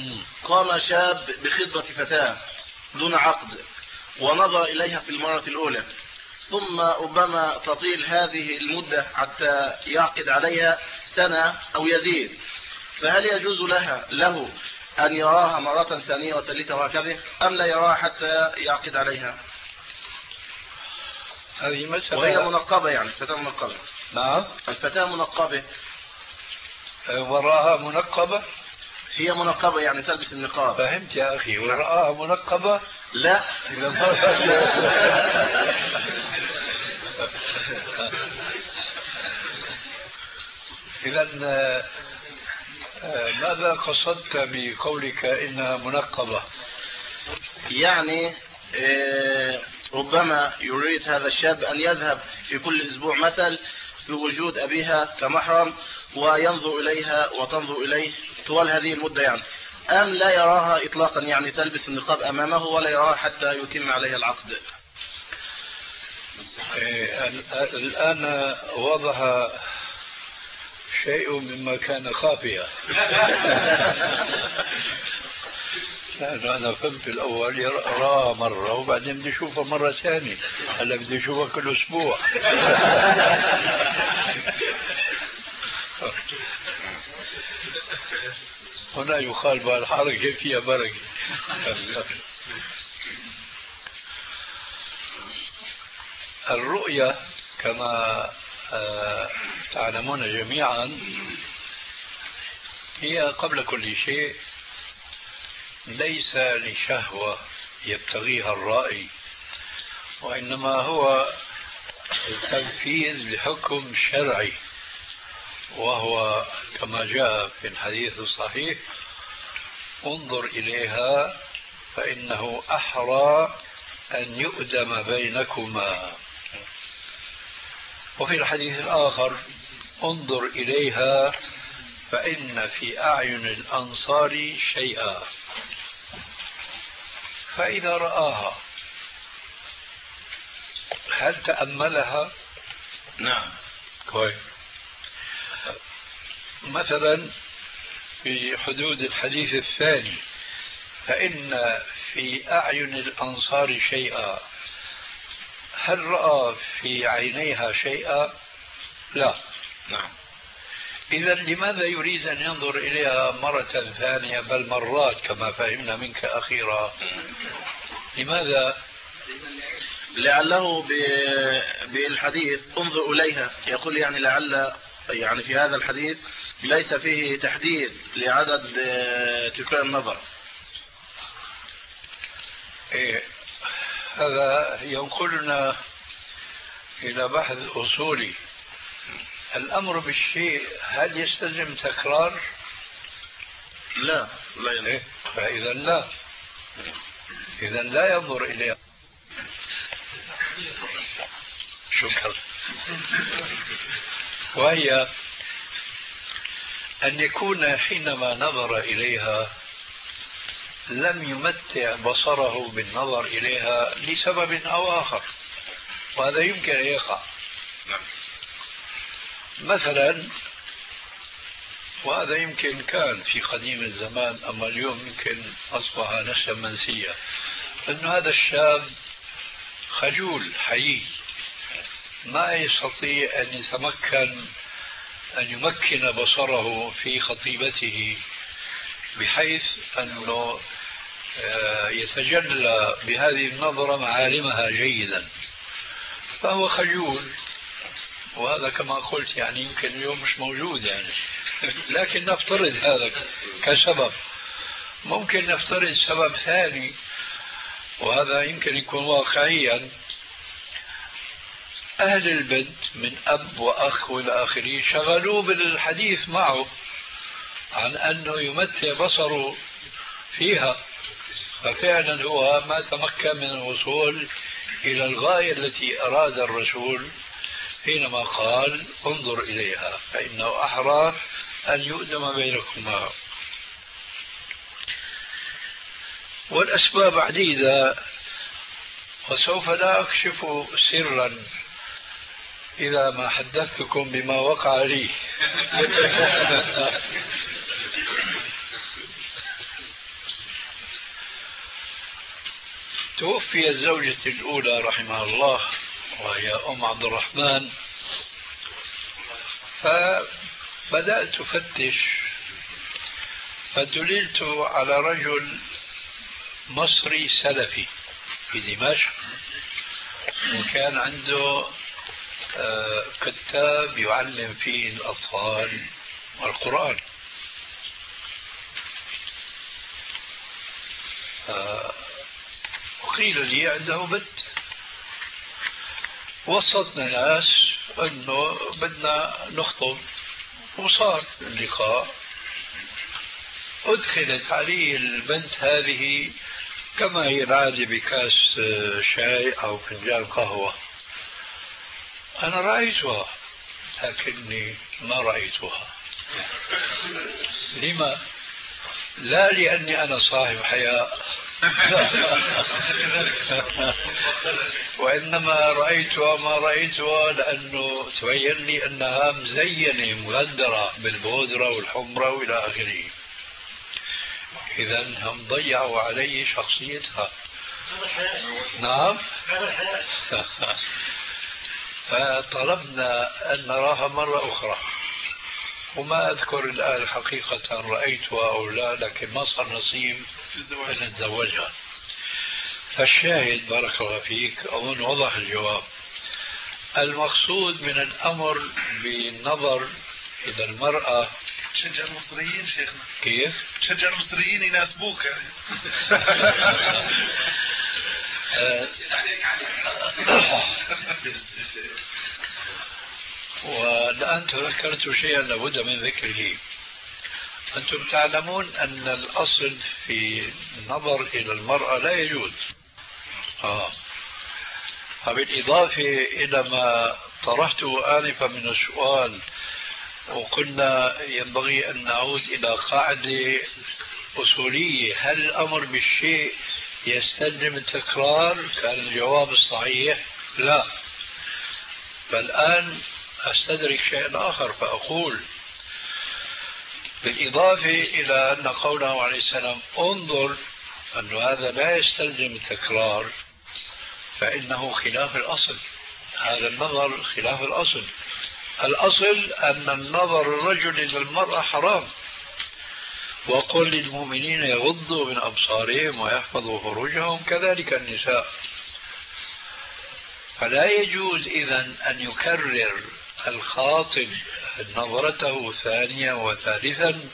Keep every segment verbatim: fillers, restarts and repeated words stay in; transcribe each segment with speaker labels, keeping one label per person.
Speaker 1: قام شاب بخطبة فتاة دون عقد ونظر إليها في المرة الأولى، ثم ربما تطيل هذه المدة حتى يعقد عليها سنة أو يزيد، فهل يجوز لها له أن يراها مرة ثانية وثالثة وهكذا، أم لا يراها حتى يعقد عليها؟
Speaker 2: هذه مسألة.
Speaker 1: وهي منقبة، يعني الفتاة منقبة.
Speaker 2: نعم،
Speaker 1: الفتاة منقبة.
Speaker 2: وراها منقبة.
Speaker 1: هي منقبة يعني تلبس النقاب.
Speaker 2: فهمت يا أخي، وراها منقبة.
Speaker 1: لا.
Speaker 2: إذا ماذا قصدت بقولك إنها منقبة؟
Speaker 1: يعني ربما يريد هذا الشاب أن يذهب في كل أسبوع مثل بوجود أبيها كمحرم وينظر إليها وتنظر إليه طوال هذه المدة، يعني أم لا يراها إطلاقا، يعني تلبس النقاب أمامه ولا يراها حتى يتم عليها العقد؟
Speaker 2: الآن وضح شيء مما كان خافيا. أنا فهمت الأول يراها مرة وبعدين بدي أشوفها مرة ثانية، هلا بدي أشوفها كل أسبوع. هنا يقال بالحركة فيها بركة. الرؤية كما تعلمون جميعا هي قبل كل شيء ليس لشهوة يبتغيها الرائي، وإنما هو تنفيذ لحكم شرعي، وهو كما جاء في الحديث الصحيح: انظر إليها فإنه أحرى أن يؤدم بينكما. وفي الحديث الآخر: انظر إليها فإن في أعين الأنصار شيئا. فإذا رآها هل تأملها؟
Speaker 1: نعم.
Speaker 2: كويس. مثلا في حدود الحديث الثاني: فإن في أعين الأنصار شيئا، هل رأى في عينيها شيئا؟ لا.
Speaker 1: نعم.
Speaker 2: إذا لماذا يريد أن ينظر إليها مرة ثانية بل مرات كما فهمنا منك أخيرا؟ لماذا؟
Speaker 1: لعله بالحديث انظر إليها يقول يعني لعل يعني في هذا الحديث ليس فيه تحديد لعدد تكرار النظر.
Speaker 2: إيه، هذا ينقلنا إلى بحث أصولي. الأمر بالشيء هل يستلزم تكرار؟
Speaker 1: لا، لا يلزم.
Speaker 2: إيه؟ فإذا لا، إذا لا ينظر إليها. شكرا. وهي أن يكون حينما نظر إليها لم يمتع بصره بالنظر إليها لسبب أو آخر، وهذا يمكن أن يقع. مثلا، وهذا يمكن كان في قديم الزمان أما اليوم يمكن أصبح نسيا منسيا، أن هذا الشاب خجول حيي ما يستطيع أن يتمكن أن يمكن بصره في خطيبته بحيث أنه يتجلى بهذه النظرة معالمها جيدا، فهو خجول. وهذا كما قلت يعني يمكن اليوم مش موجود يعني، لكن نفترض هذا كسبب. ممكن نفترض سبب ثاني، وهذا يمكن يكون واقعيا. أهل البنت من أب وأخ والى آخره شغلوه بالحديث معه عن أنه يمتع بصره فيها، ففعلا هو ما تمكن من الوصول إلى الغاية التي أراد الرسول حينما قال انظر إليها فإنه أحرى أن يؤدم بينكما. والأسباب عديدة، وسوف لا أكشف سرا إذا ما حدثتكم بما وقع لي. توفيت زوجتي الأولى رحمها الله وهي أم عبد الرحمن، فبدأت أفتش فدللت على رجل مصري سلفي في دمشق، وكان عنده كتاب يعلم فيه الأطفال القرآن. وقيل لي عنده بنت، وسطنا ناس أنه بدنا نخطب، وصار اللقاء. أدخلت عليه البنت هذه كما هي العادة بكاس شاي أو فنجان قهوة. أنا رأيتها لكني ما رأيتها. لما؟ لا لأني أنا صاحب حياء وإنما رأيتها ما رأيتها لأنه تبين لي أنها مزينة مغدرة بالبودرة والحمرة وإلى آخره. إذن هم ضيعوا علي شخصيتها. نعم. فطلبنا أن نراها مرة أخرى، وما أذكر الآن حقيقة رأيتها أو لا، لكن ما صار نصيب أن نتزوجها. فالشاهد بارك الله فيك أظن وضح الجواب. المقصود من الأمر بالنظر إلى المرأة.
Speaker 3: تشجع المصريين شيخنا.
Speaker 2: كيف؟
Speaker 3: تشجع المصريين يناسبوك يعني.
Speaker 2: والآن تذكرت شيئا لابد من ذكره. أنتم تعلمون أن الأصل في النظر إلى المرأة لا يجوز. آه. بالإضافة إلى ما طرحته آنفا من السؤال، وقلنا ينبغي أن نعود إلى قاعدة أصولية: هل الأمر بالشيء يستلزم التكرار؟ كان الجواب الصحيح لا. فالآن أستدرك شيئا آخر فأقول بالإضافة إلى أن قوله عليه السلام انظر أن هذا لا يستلزم التكرار، فإنه خلاف الأصل. هذا النظر خلاف الأصل. الأصل أن النظر الرجل إلى المرأة حرام، وقل للمؤمنين يغضوا من أبصارهم ويحفظوا فروجهم كذلك النساء. فلا يجوز إذن أن يكرر الخاطب نظرته ثانيا وثالثا،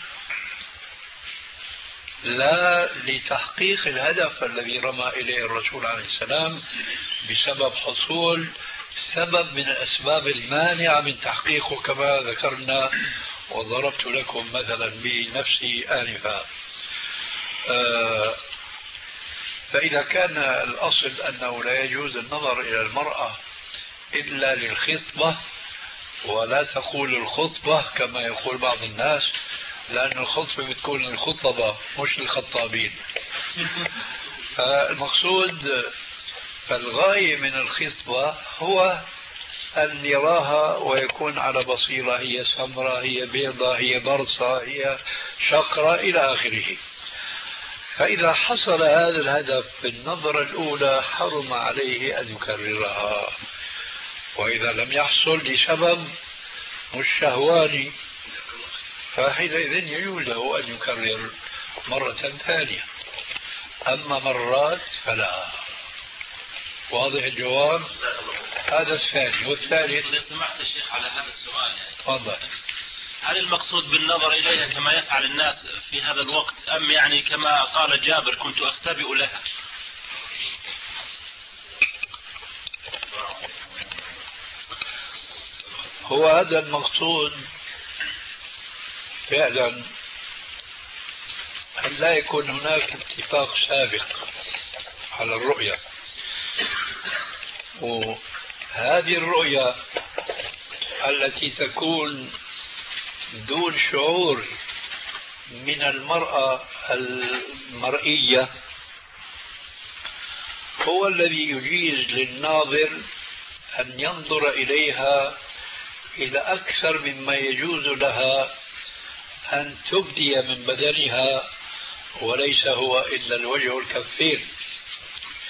Speaker 2: لا لتحقيق الهدف الذي رمى إليه الرسول عليه السلام بسبب حصول سبب من الأسباب المانعة من تحقيقه كما ذكرنا وضربت لكم مثلا بنفسي آنفا. آه فإذا كان الأصل أنه لا يجوز النظر إلى المرأة إلا للخطبة، ولا تقول الخطبة كما يقول بعض الناس، لأن الخطبة بتكون الخطبة مش الخطابين. فالمقصود فالغاية من الخطبة هو أن يراها ويكون على بصيرة، هي سمراء، هي بيضاء، هي برصة، هي شقرة إلى آخره. فإذا حصل هذا الهدف بالنظرة الأولى حرم عليه أن يكررها، وإذا لم يحصل لسبب مش شهواني فحينئذ يجوز له أن يكرر مرة ثانية، أما مرات فلا. واضح الجواب؟ هذا الثاني. والثالث
Speaker 4: إذا سمحت الشيخ على هذا السؤال يعني.
Speaker 2: تفضل.
Speaker 4: هل المقصود بالنظر إليها كما يفعل الناس في هذا الوقت، أم يعني كما قال جابر كنت أختبئ لها؟
Speaker 2: هو هذا المقصود فعلا، أن لا يكون هناك اتفاق سابق على الرؤية، وهذه الرؤية التي تكون دون شعور من المرأة المرئية هو الذي يجيز للناظر أن ينظر إليها إلى أكثر مما يجوز لها أن تبدي من بدنها، وليس هو إلا الوجه والكفين.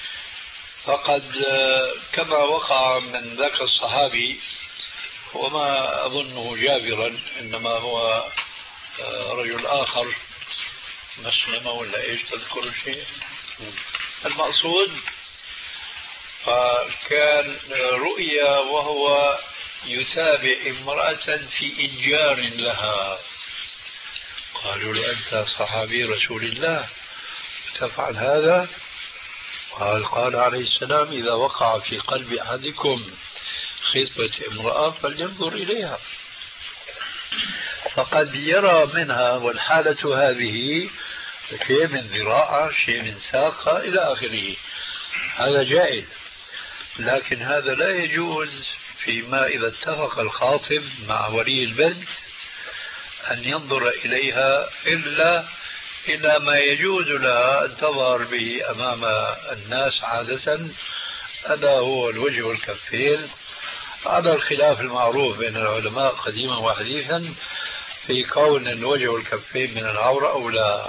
Speaker 2: فقد كما وقع من ذاك الصحابي، وما أظنه جابرا إنما هو رجل آخر، مسلمة ولا إيش تذكر شيء. المقصود فكان رؤيا وهو يتابع امرأة في إنجار لها، قالوا له أنت صحابي رسول الله تفعل هذا؟ قال قال عليه السلام إذا وقع في قلب أحدكم خطبة امرأة فلينظر إليها، فقد يرى منها، والحالة هذه شيء من ذراعة شيء من ساقة إلى آخره، هذا جائز. لكن هذا لا يجوز فيما إذا اتفق الخاطب مع ولي البنت أن ينظر إليها إلا إلى ما يجوز لها أن تظهر به أمام الناس عادة، هذا هو الوجه والكفين. هذا الخلاف المعروف بين العلماء قديما وحديثا في كون الوجه والكفين من العورة أو لا.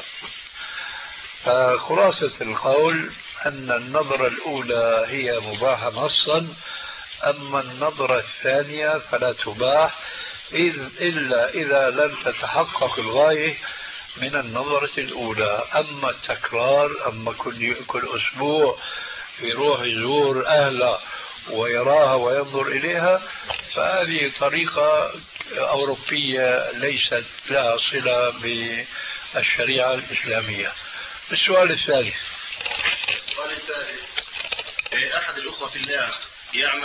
Speaker 2: فخلاصة القول أن النظرة الأولى هي مباحة نصا، أما النظرة الثانية فلا تباح إلا إذا لم تتحقق الغاية من النظرة الأولى. أما التكرار، أما كل, كل أسبوع يروح يزور أهله ويراها وينظر إليها، فهذه طريقة أوروبية ليست لها صلة بالشريعة الإسلامية. السؤال الثالث.
Speaker 1: السؤال الثالث، أحد الأخوة في الله يعمل